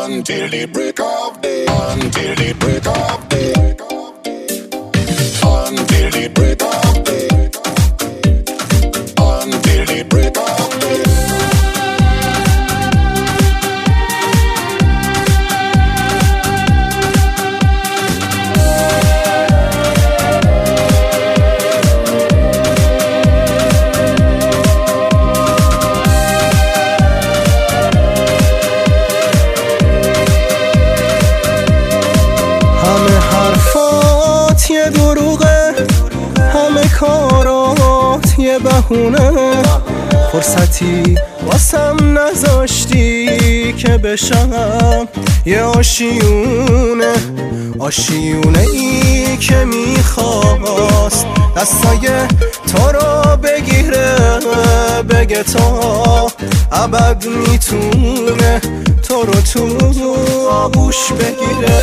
until the break of day, until the break of day, until the break of day, until the break of day. یه دروغه، همه کارات یه بهونه، فرصتی واسم نذاشتی که بشم یه آشیونه، آشیونه ای که میخواست دستای تو رو بگیره، بگه تا ابد میتونه تو رو تو آغوش بگیره.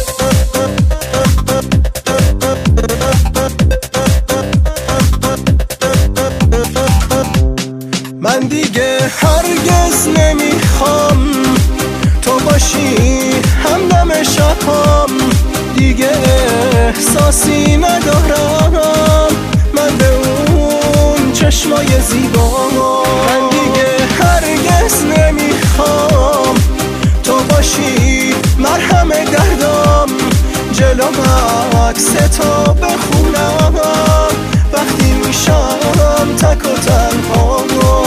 من دیگه هرگز نمیخوام تو باشی همدم شبام، دیگه احساسی ندارم من به اون چشمای زیبا. من دیگه هرگز نمیخوام تو باشی مرهم دردام، جلو عکس تو بخونم وقتی میشم تک و تنها.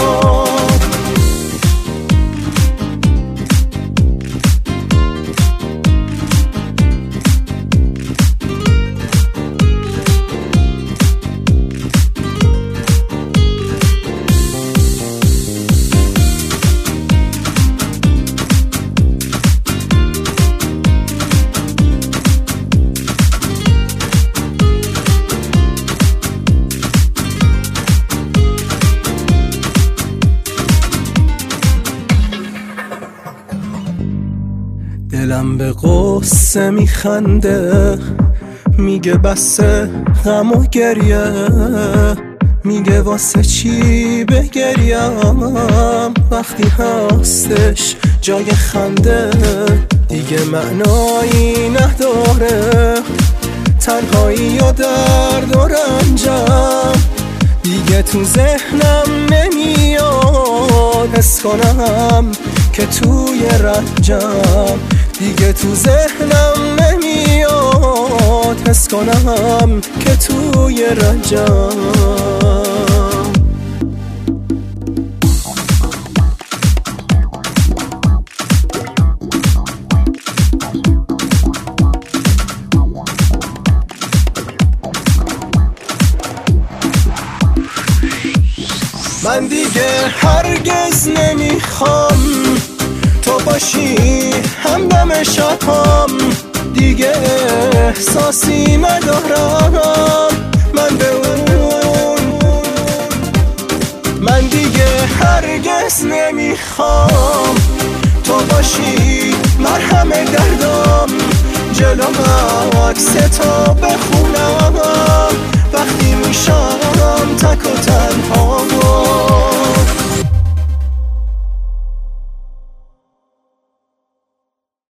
دلم به قصه میخنده، میگه بسه غم و گریه، میگه واسه چی بگریم وقتی هستش جای خنده، دیگه معنایی نداره تنهایی و درد و رنجم، دیگه تو ذهنم نمیاد حس کنم که توی رنجم، دیگه تو ذهنم نمیاد حس کنم که توی رنجم. من دیگه هرگز نمیخوام تو باشی همدم شبام، دیگه احساسی ندارم من به اون. من دیگه هرگز نمیخوام تو باشی مرهم دردام، جلو عکس تو بخون